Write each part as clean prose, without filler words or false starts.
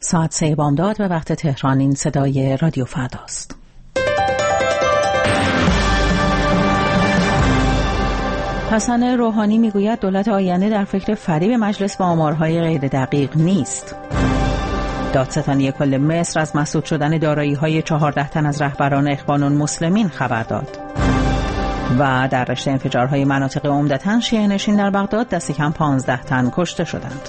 ساعت 3 بامداد به وقت تهران. این صدای رادیو فرداست. حسن روحانی میگوید دولت آینده در فکر فریب مجلس با آمارهای غیر دقیق نیست. دادستانی کل مصر از مسدود شدن دارایی‌های 14 تن از رهبران اخوان المسلمین خبر داد. و در رشته انفجارهای مناطق عمدتاً شیعه نشین در بغداد دست کم 15 تن کشته شدند.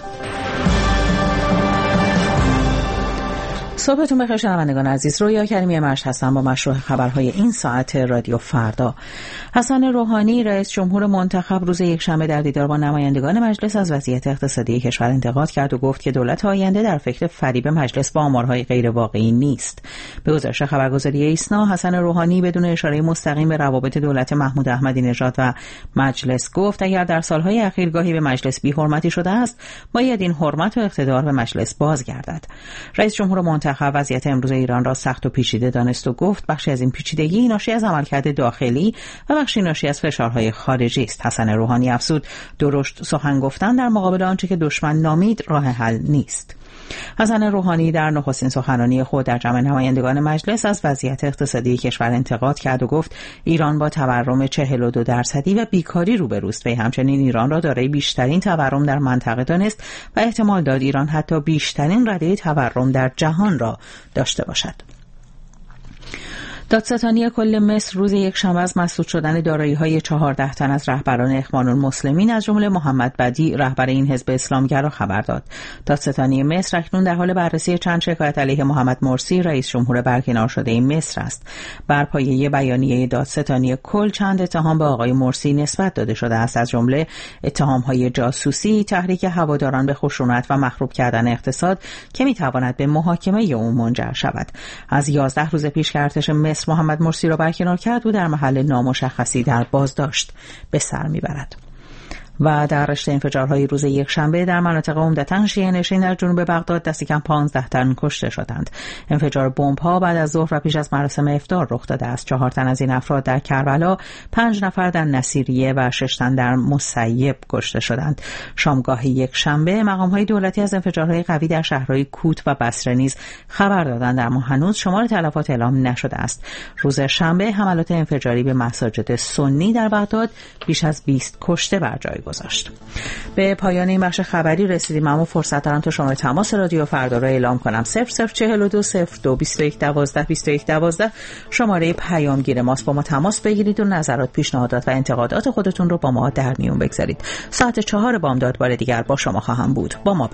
صبحتون بخیر شنوندگان عزیز. رویا کریمی مشهد هستم با مشروع خبرهای این ساعت رادیو فردا. حسن روحانی رئیس جمهور منتخب روز یکشنبه در دیدار با نمایندگان مجلس از وضعیت اقتصادی کشور انتقاد کرد و گفت که دولت آینده در فکر فریب مجلس با آمارهای غیر واقعی نیست. به گزارش خبرگزاری ایسنا، حسن روحانی بدون اشاره مستقیم به روابط دولت محمود احمدی نژاد و مجلس گفت اگر در سالهای اخیر گاهی به مجلس بی‌حرمتی شده است، باید این حرمت و اقتدار به مجلس بازگردد. رئیس جمهور منتخب وضعیت امروز ایران را سخت و پیچیده دانست و گفت بخشی از این پیچیدگی ناشی از عملکرد داخلی و بخشی ناشی از فشارهای خارجی است. حسن روحانی افزود درشت سخن گفتن در مقابل آنچه که دشمن نامید راه حل نیست. حسن روحانی در نخستین سخنرانی خود در جمع نمایندگان مجلس از وضعیت اقتصادی کشور انتقاد کرد و گفت ایران با تورم 42% و بیکاری روبروست. وی همچنین ایران را دارای بیشترین تورم در منطقه دانست و احتمال داد ایران حتی بیشترین رده تورم در جهان را داشته باشد. دادستانی کل مصر روز یکشنبه از مسدود شدن دارایی‌های 14 تن از رهبران اخوان المسلمین از جمله محمد بدیع رهبر این حزب اسلامگرا خبر داد. دادستانی مصر اکنون در حال بررسی چند شکایت علیه محمد مرسی رئیس جمهور برکنار شده مصر است. بر پایه بیانیه دادستانی کل چند اتهام به آقای مرسی نسبت داده شده است، از جمله اتهام‌های جاسوسی، تحریک هواداران به خشونت و مخروب کردن اقتصاد که می‌تواند به محاکمه او منجر شود. از 11 روز پیش که ارتش مصر محمد مرسی را برکنار کرد و در محل نامشخصی در بازداشت به سر میبرد. و در رشته انفجارهای روز یکشنبه در مناطق عمدتاً شیعه نشین در جنوب بغداد دست کم 15 تن کشته شدند. انفجار بمب‌ها بعد از ظهر و پیش از مراسم افطار رخ داده است. 4 تن از این افراد در کربلا، 5 نفر در نصیریه و 6 تن در مصیب کشته شدند. شامگاه یکشنبه مقام‌های دولتی از انفجارهای قوی در شهرهای کوت و بصره نیز خبر دادند، اما هنوز شمار تلفات اعلام نشده است. روز شنبه حملات انفجاری به مساجد سنی در بغداد بیش از 20 کشته بر جای گذاشت. به پایان این بخش خبری رسیدیم، اما فرصت دارم تا شماره تماس رادیو فردا را اعلام کنم. 0042 02 21 12 21 12 شماره پیامگیر ماست. با ما تماس بگیرید و نظرات، پیشنهادات و انتقادات خودتون رو با ما در میون بگذارید. ساعت 4 بامداد بار دیگر با شما خواهم بود. با ما